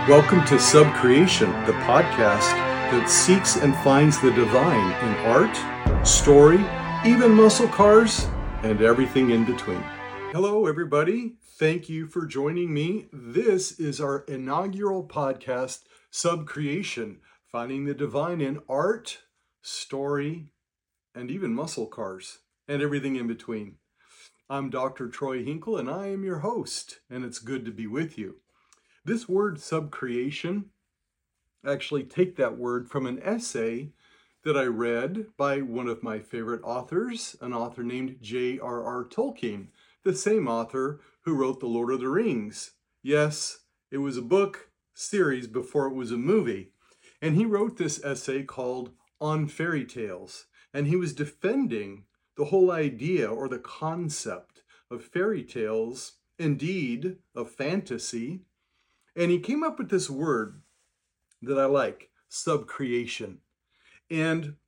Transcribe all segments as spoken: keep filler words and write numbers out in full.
Welcome to Subcreation, the podcast that seeks and finds the divine in art, story, even muscle cars, and everything in between. Hello, everybody. Thank you for joining me. This is our inaugural podcast, Subcreation, finding the divine in art, story, and even muscle cars, and everything in between. I'm Doctor Troy Hinkle, and I am your host, and it's good to be with you. This word subcreation, actually take that word from an essay that I read by one of my favorite authors, an author named J R R Tolkien, the same author who wrote The Lord of the Rings. Yes, it was a book series before it was a movie. And he wrote this essay called On Fairy Tales. And he was defending the whole idea or the concept of fairy tales, indeed of fantasy. And he came up with this word that I like, subcreation. And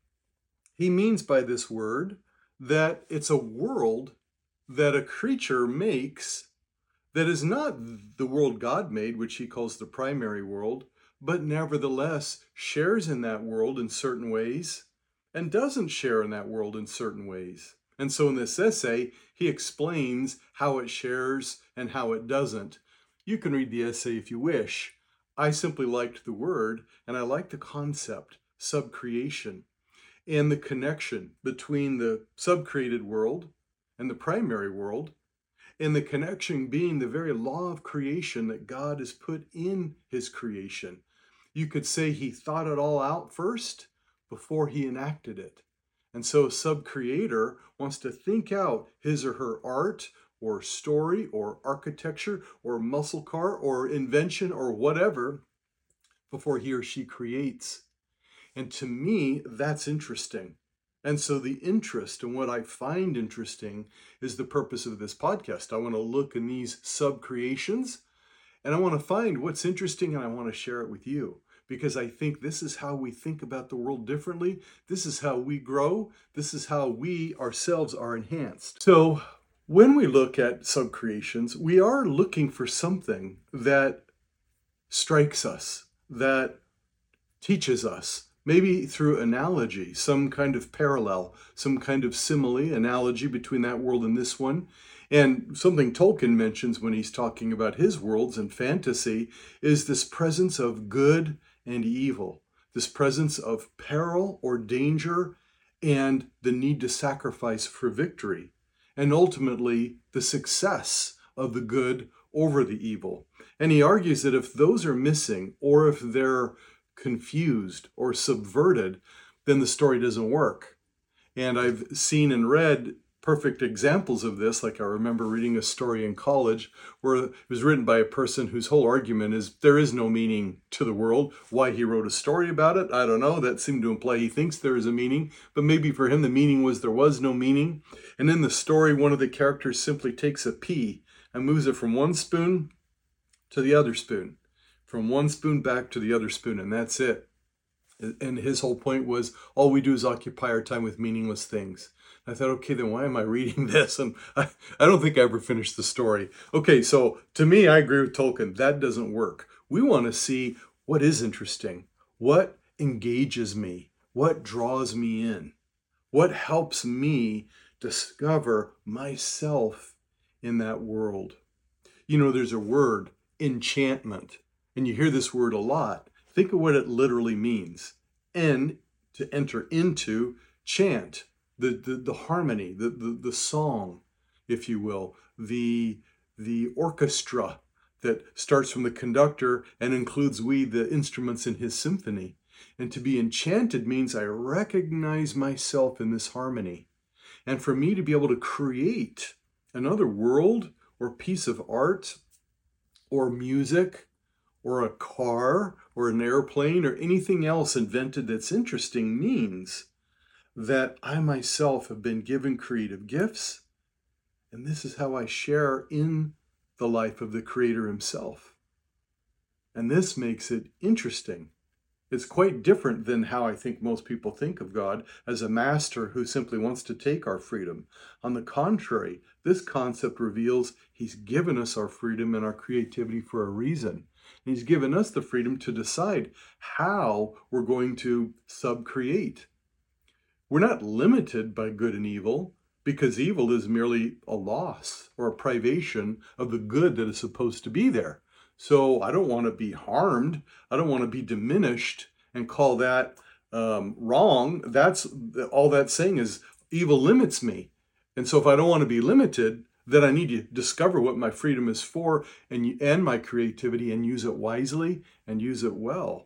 he means by this word that it's a world that a creature makes that is not the world God made, which he calls the primary world, but nevertheless shares in that world in certain ways and doesn't share in that world in certain ways. And so in this essay, he explains how it shares and how it doesn't. You can read the essay if you wish. I simply liked the word, and I liked the concept, subcreation, and the connection between the subcreated world and the primary world, and the connection being the very law of creation that God has put in his creation. You could say he thought it all out first before he enacted it. And so a subcreator wants to think out his or her art or story or architecture or muscle car or invention or whatever before he or she creates. And to me, that's interesting. And so the interest and what I find interesting is the purpose of this podcast. I want to look in these sub-creations and I want to find what's interesting and I want to share it with you because I think this is how we think about the world differently. This is how we grow. This is how we ourselves are enhanced. So when we look at subcreations, we are looking for something that strikes us, that teaches us, maybe through analogy, some kind of parallel, some kind of simile, analogy between that world and this one. And something Tolkien mentions when he's talking about his worlds and fantasy is this presence of good and evil, this presence of peril or danger and the need to sacrifice for victory. And ultimately, the success of the good over the evil. And he argues that if those are missing, or if they're confused or subverted, then the story doesn't work. And I've seen and read perfect examples of this. Like I remember reading a story in college where it was written by a person whose whole argument is there is no meaning to the world. Why he wrote a story about it, I don't know. That seemed to imply he thinks there is a meaning, but maybe for him the meaning was there was no meaning. And in the story, one of the characters simply takes a pea and moves it from one spoon to the other spoon, from one spoon back to the other spoon, and that's it. And his whole point was, all we do is occupy our time with meaningless things. I thought, okay, then why am I reading this? And I, I don't think I ever finished the story. Okay, so to me, I agree with Tolkien. That doesn't work. We want to see what is interesting, what engages me, what draws me in, what helps me discover myself in that world. You know, there's a word, enchantment, and you hear this word a lot. Think of what it literally means. En, to enter into, chant. The, the, the harmony, the, the, the song, if you will, the, the orchestra that starts from the conductor and includes we, the instruments in his symphony. And to be enchanted means I recognize myself in this harmony. And for me to be able to create another world or piece of art or music or a car or an airplane or anything else invented that's interesting means that I myself have been given creative gifts, and this is how I share in the life of the Creator himself. And this makes it interesting. It's quite different than how I think most people think of God as a master who simply wants to take our freedom. On the contrary, this concept reveals he's given us our freedom and our creativity for a reason. And he's given us the freedom to decide how we're going to subcreate. We're not limited by good and evil, because evil is merely a loss or a privation of the good that is supposed to be there. So I don't want to be harmed. I don't want to be diminished and call that um, wrong. That's all that's saying is evil limits me. And so if I don't want to be limited, then I need to discover what my freedom is for and, and my creativity, and use it wisely and use it well.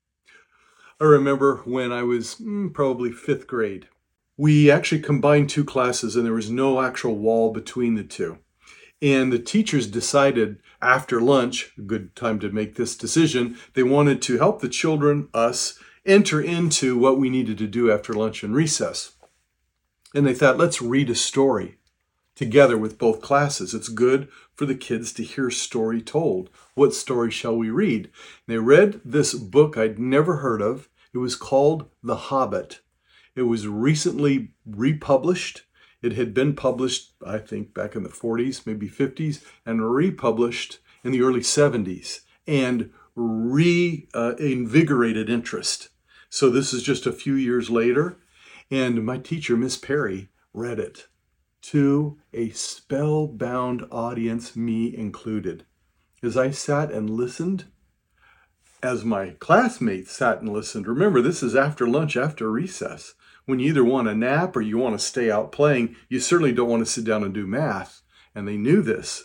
I remember when I was mm, probably fifth grade, we actually combined two classes and there was no actual wall between the two. And the teachers decided after lunch, a good time to make this decision, they wanted to help the children, us, enter into what we needed to do after lunch and recess. And they thought, let's read a story together with both classes. It's good for the kids to hear story told. What story shall we read? And they read this book I'd never heard of. It was called The Hobbit. It was recently republished. It had been published, I think, back in the forties, maybe fifties, and republished in the early seventies, and reinvigorated uh, interest. So this is just a few years later, and my teacher, Miss Perry, read it to a spellbound audience, me included. As I sat and listened, as my classmates sat and listened. Remember, this is after lunch, after recess. When you either want a nap or you want to stay out playing, you certainly don't want to sit down and do math. And they knew this.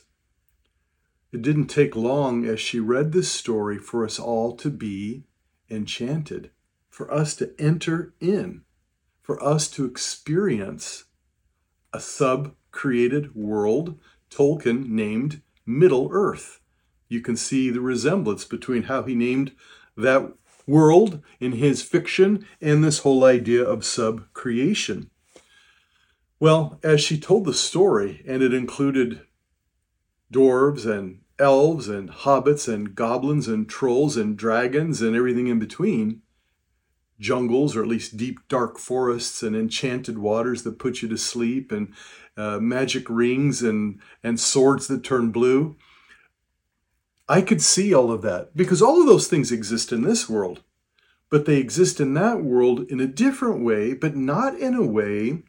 It didn't take long as she read this story for us all to be enchanted, for us to enter in, for us to experience a sub-created world Tolkien named Middle-earth. You can see the resemblance between how he named that world in his fiction and this whole idea of sub-creation. Well, as she told the story, and it included dwarves and elves and hobbits and goblins and trolls and dragons and everything in between, jungles, or at least deep, dark forests and enchanted waters that put you to sleep, and uh, magic rings and, and swords that turn blue. I could see all of that because all of those things exist in this world, but they exist in that world in a different way, but not in a way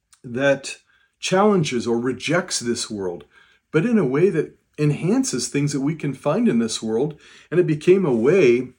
that challenges or rejects this world, but in a way that enhances things that we can find in this world. And it became a way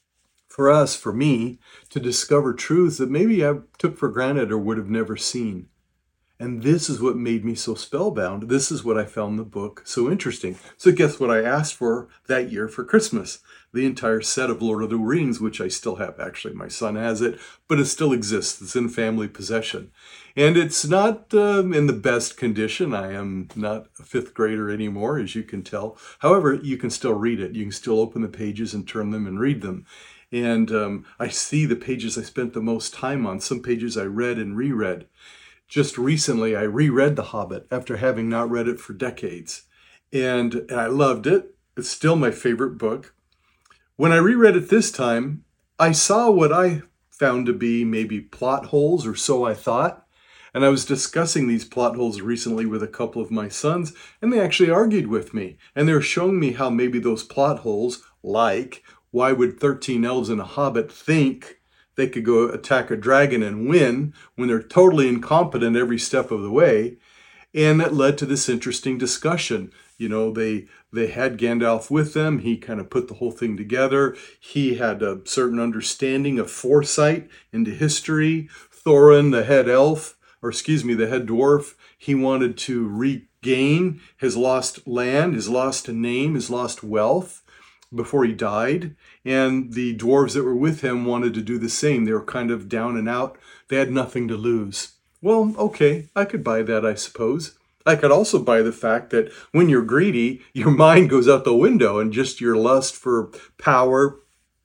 for us, for me, to discover truths that maybe I took for granted or would have never seen. And this is what made me so spellbound. This is what I found the book so interesting. So guess what I asked for that year for Christmas? The entire set of Lord of the Rings, which I still have. Actually, my son has it, but it still exists. It's in family possession. And it's not um, in the best condition. I am not a fifth grader anymore, as you can tell. However, you can still read it. You can still open the pages and turn them and read them. And um, I see the pages I spent the most time on. Some pages I read and reread. Just recently, I reread The Hobbit after having not read it for decades. And, and I loved it. It's still my favorite book. When I reread it this time, I saw what I found to be maybe plot holes, or so I thought. And I was discussing these plot holes recently with a couple of my sons, and they actually argued with me. And they were showing me how maybe those plot holes, like, why would thirteen elves and a hobbit think they could go attack a dragon and win when they're totally incompetent every step of the way? And that led to this interesting discussion. You know, they they had Gandalf with them. He kind of put the whole thing together. He had a certain understanding of foresight into history. Thorin, the head elf, or excuse me, the head dwarf, he wanted to regain his lost land, his lost name, his lost wealth before he died. And the dwarves that were with him wanted to do the same. They were kind of down and out. They had nothing to lose. Well, okay, I could buy that, I suppose. I could also buy the fact that when you're greedy, your mind goes out the window and just your lust for power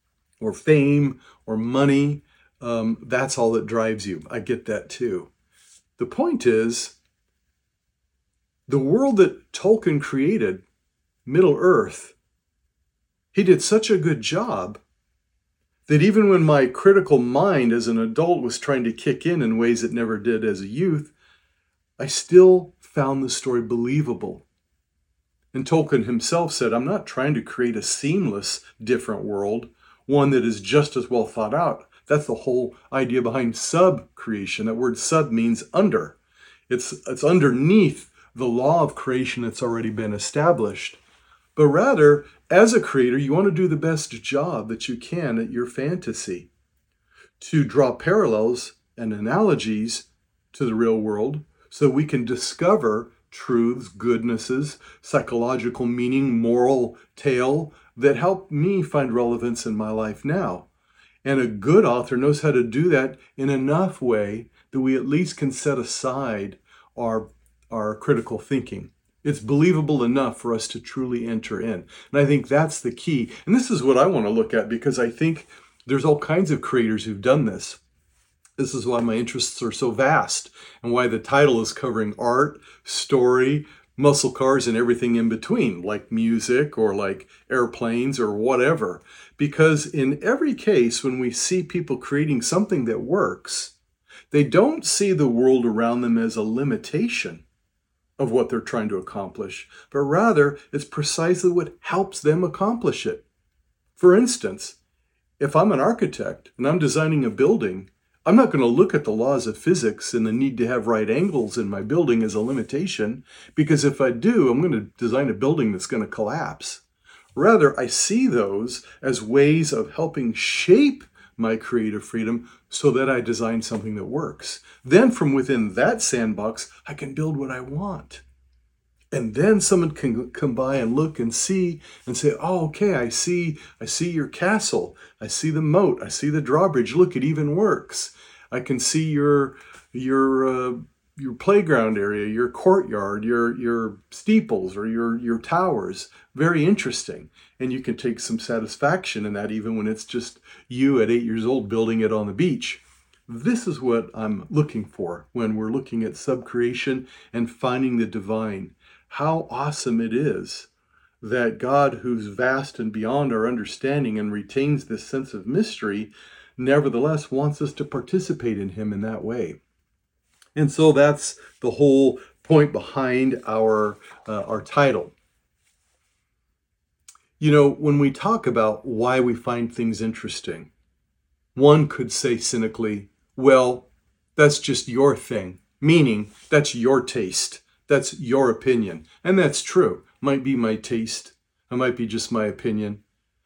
or fame or money, um, that's all that drives you. I get that too. The point is, the world that Tolkien created, Middle-earth, he did such a good job that even when my critical mind as an adult was trying to kick in in ways it never did as a youth, I still found the story believable. And Tolkien himself said, I'm not trying to create a seamless, different world, one that is just as well thought out. That's the whole idea behind sub-creation. That word sub means under. It's, it's underneath the law of creation that's already been established. But rather, as a creator, you want to do the best job that you can at your fantasy, to draw parallels and analogies to the real world so we can discover truths, goodnesses, psychological meaning, moral tale that help me find relevance in my life now. And a good author knows how to do that in enough way that we at least can set aside our, our critical thinking. It's believable enough for us to truly enter in. And I think that's the key. And this is what I want to look at, because I think there's all kinds of creators who've done this. This is why my interests are so vast and why the title is covering art, story, muscle cars, and everything in between, like music or like airplanes or whatever. Because in every case, when we see people creating something that works, they don't see the world around them as a limitation of what they're trying to accomplish, but rather it's precisely what helps them accomplish it. For instance, if I'm an architect and I'm designing a building, I'm not going to look at the laws of physics and the need to have right angles in my building as a limitation, because if I do, I'm going to design a building that's going to collapse. Rather, I see those as ways of helping shape my creative freedom so that I design something that works. Then from within that sandbox, I can build what I want. And then someone can come by and look and see and say, oh, okay, I see, I see your castle. I see the moat. I see the drawbridge. Look, it even works. I can see your, your, uh, your playground area, your courtyard, your, your steeples or your, your towers. Very interesting. And you can take some satisfaction in that, even when it's just you at eight years old building it on the beach. This is what I'm looking for when we're looking at subcreation and finding the divine. How awesome it is that God, who's vast and beyond our understanding and retains this sense of mystery, nevertheless wants us to participate in him in that way. And so that's the whole point behind our, uh, our title. You know, when we talk about why we find things interesting, one could say cynically, well, that's just your thing, meaning that's your taste. That's your opinion. And that's true. Might be my taste. It might be just my opinion.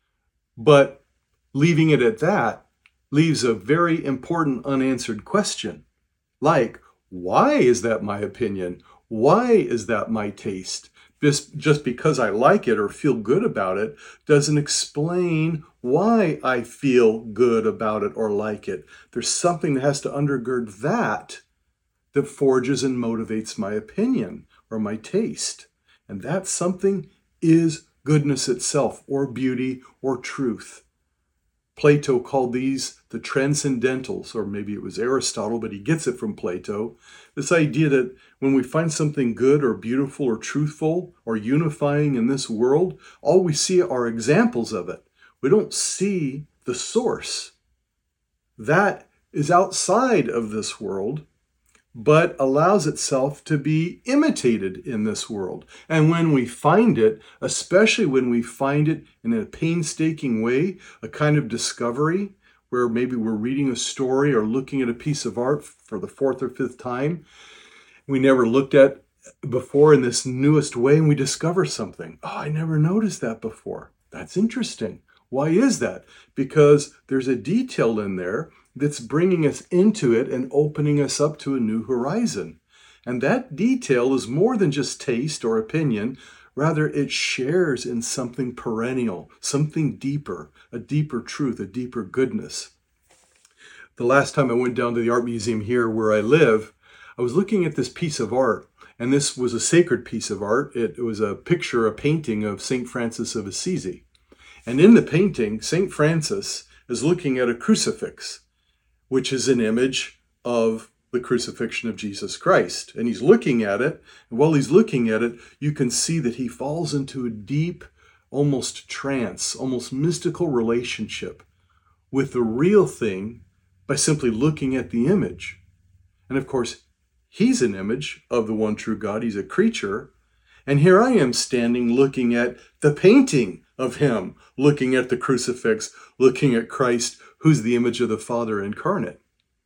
But leaving it at that leaves a very important unanswered question. Like, why is that my opinion? Why is that my taste? Just, just because I like it or feel good about it doesn't explain why I feel good about it or like it. There's something that has to undergird that that forges and motivates my opinion or my taste. And that something is goodness itself, or beauty, or truth. Plato called these the transcendentals, or maybe it was Aristotle, but he gets it from Plato. This idea that when we find something good or beautiful or truthful or unifying in this world, all we see are examples of it. We don't see the source. That is outside of this world, but allows itself to be imitated in this world. And when we find it, especially when we find it in a painstaking way, a kind of discovery, where maybe we're reading a story or looking at a piece of art for the fourth or fifth time, we never looked at before in this newest way, and we discover something. Oh, I never noticed that before. That's interesting. Why is that? Because there's a detail in there that's bringing us into it and opening us up to a new horizon. And that detail is more than just taste or opinion. Rather, it shares in something perennial, something deeper, a deeper truth, a deeper goodness. The last time I went down to the art museum here where I live, I was looking at this piece of art, and this was a sacred piece of art. It, it was a picture, a painting of Saint Francis of Assisi. And in the painting, Saint Francis is looking at a crucifix, which is an image of the crucifixion of Jesus Christ. And he's looking at it, and while he's looking at it, you can see that he falls into a deep, almost trance, almost mystical relationship with the real thing by simply looking at the image. And of course, he's an image of the one true God. He's a creature, And here I am standing looking at the painting of him, looking at the crucifix, looking at Christ, who's the image of the Father incarnate.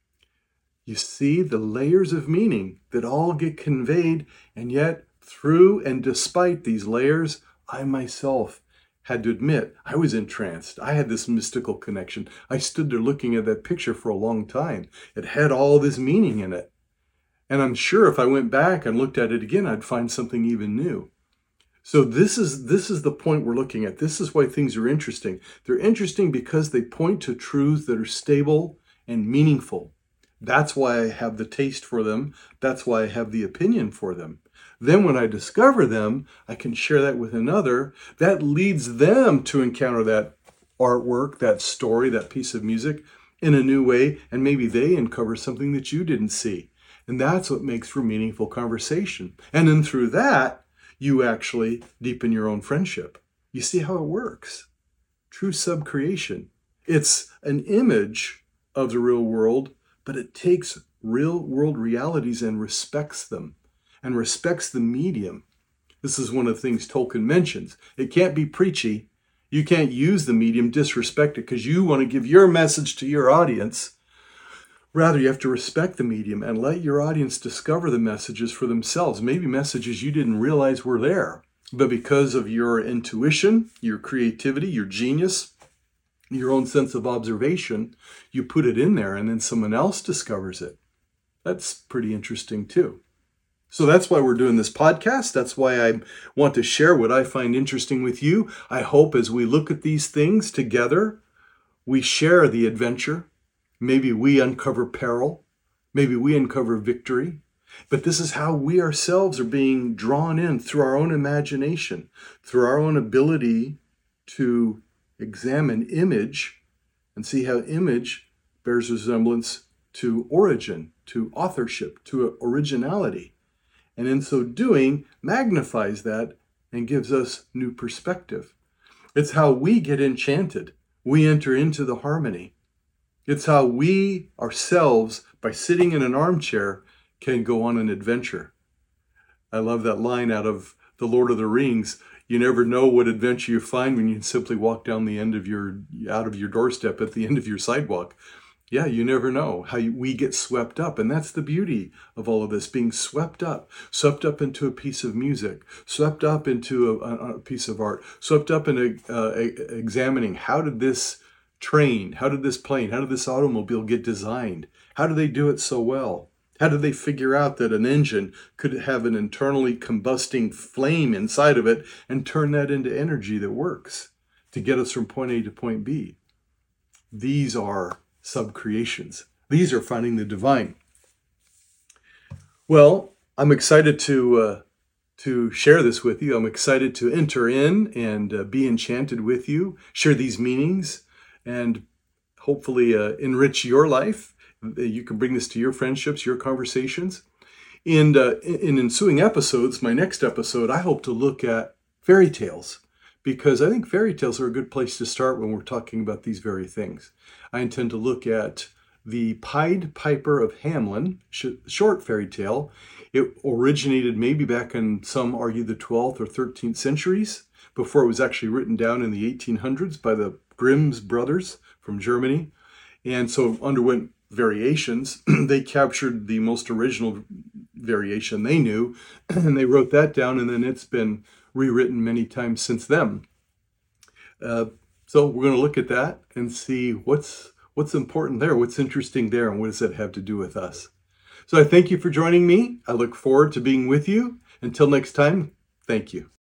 You see the layers of meaning that all get conveyed, and yet through and despite these layers, I myself had to admit I was entranced. I had this mystical connection. I stood there looking at that picture for a long time. It had all this meaning in it. And I'm sure if I went back and looked at it again, I'd find something even new. So this is this is the point we're looking at. This is why things are interesting. They're interesting because they point to truths that are stable and meaningful. That's why I have the taste for them. That's why I have the opinion for them. Then when I discover them, I can share that with another. That leads them to encounter that artwork, that story, that piece of music in a new way. And maybe they uncover something that you didn't see. And that's what makes for meaningful conversation. And then through that, you actually deepen your own friendship. You see how it works. True subcreation. It's an image of the real world, but it takes real world realities and respects them, and respects the medium. This is one of the things Tolkien mentions. It can't be preachy. You can't use the medium, disrespect it, because you want to give your message to your audience. Rather, you have to respect the medium and let your audience discover the messages for themselves. Maybe messages you didn't realize were there, but because of your intuition, your creativity, your genius, your own sense of observation, you put it in there and then someone else discovers it. That's pretty interesting too. So that's why we're doing this podcast. That's why I want to share what I find interesting with you. I hope as we look at these things together, we share the adventure. Maybe we uncover peril. Maybe we uncover victory. But this is how we ourselves are being drawn in through our own imagination, through our own ability to examine image and see how image bears resemblance to origin, to authorship, to originality. And in so doing, magnifies that and gives us new perspective. It's how we get enchanted. We enter into the harmony. It's how we ourselves, by sitting in an armchair, can go on an adventure. I love that line out of The Lord of the Rings. You never know what adventure you find when you simply walk down the end of your, out of your doorstep at the end of your sidewalk. Yeah, you never know how we get swept up. And that's the beauty of all of this, being swept up, swept up into a piece of music, swept up into a, a piece of art, swept up into uh, examining how did this train, how did this plane, how did this automobile get designed? How do they do it so well? How did they figure out that an engine could have an internally combusting flame inside of it and turn that into energy that works to get us from point A to point B? These are subcreations. These are finding the divine. Well, I'm excited to uh, to share this with you. I'm excited to enter in and uh, be enchanted with you, share these meanings, and hopefully uh, enrich your life. You can bring this to your friendships, your conversations. And uh, in ensuing episodes, my next episode, I hope to look at fairy tales, because I think fairy tales are a good place to start when we're talking about these very things. I intend to look at the Pied Piper of Hamelin, short fairy tale. It originated maybe back in, some argue, the twelfth or thirteenth centuries, before it was actually written down in the eighteen hundreds by the Grimm's brothers from Germany. And so underwent variations. They captured the most original variation they knew, and they wrote that down, and then it's been rewritten many times since then. Uh, so we're going to look at that and see what's what's important there, what's interesting there, and what does that have to do with us. So I thank you for joining me. I look forward to being with you. Until next time, thank you.